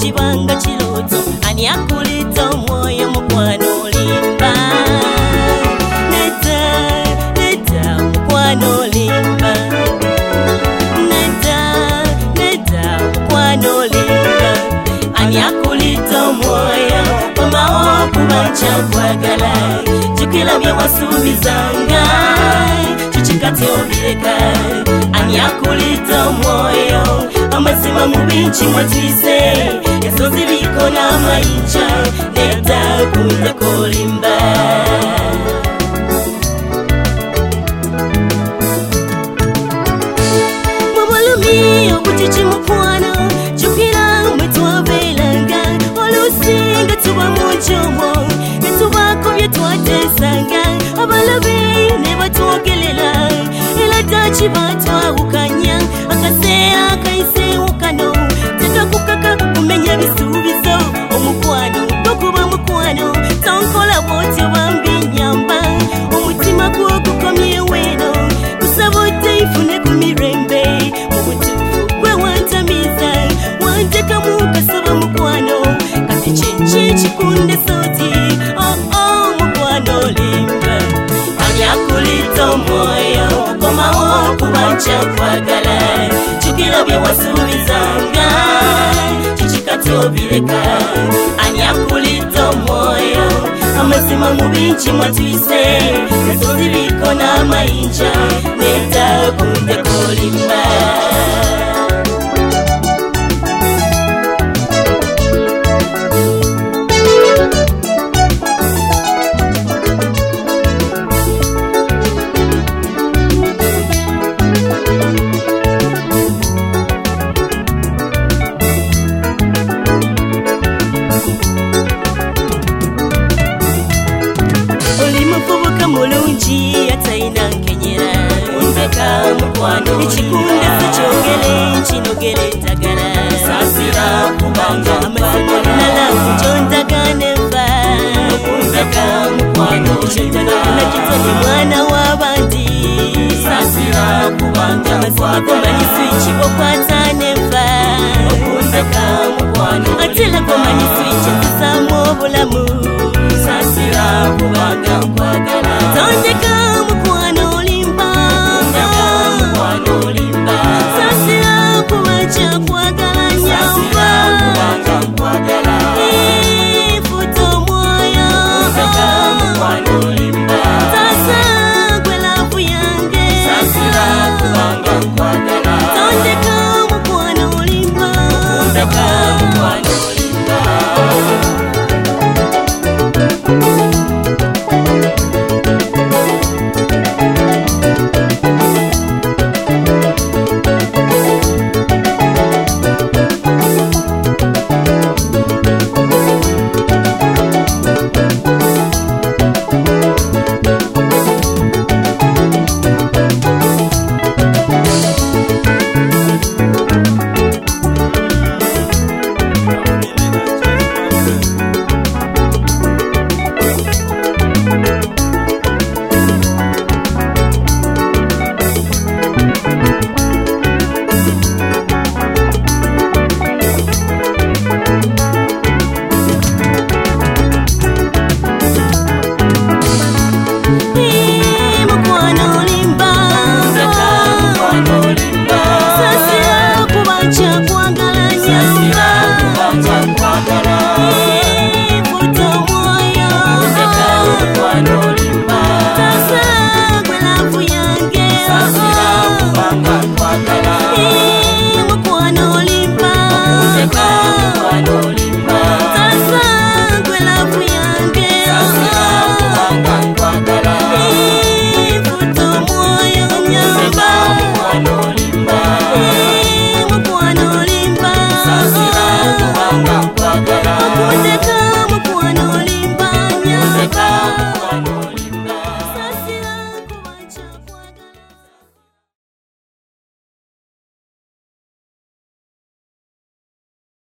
chibanga chiloto ani akulita omwoyo mukwano limba neta mukwano limba neta mukwano limba ani akulita omwoyo omawo kubancha kwagala jukila bye wasubizanga chichikati obireka ani akulita omwoyo amazima mu binchi mwatise ezo zibiko n'amayinja neta kunja kolimba mubulumi obutichi mukwano jukira mwe twabelanga olusinga tuba mujomo netubako bye twatesanga abalabi ne batwogelela ela tachi batwawukanya akaseera kaisewukano tekakukaka kumenya bisuubizo omukwano gokuba mukwano tonkola bwotyo bambi nyamba omutima gwogukomye weno kusaba oteifune ku mirembe mu butuufu gwe wantamiza wantekamu kasaba mukwano kati kiki kikunde soti mukwano limba ani akulita omwoyo komawo kubancha kwagala jukira bye wasubizanga chichikati obireka ani akulita omwoyo amazima mu binchi mwatise ezo zibiko n'amayinja neta kunja kolimba mulungi ataina nkenyera unzeka mukwano ekikunda sikyongere kinogere tagala sasira kubanga amasanala kyondagane nva unzeka mukwano kyondagana kitone mwana w'abandi sasira kubanga amasanala kibokwatane nva unzeka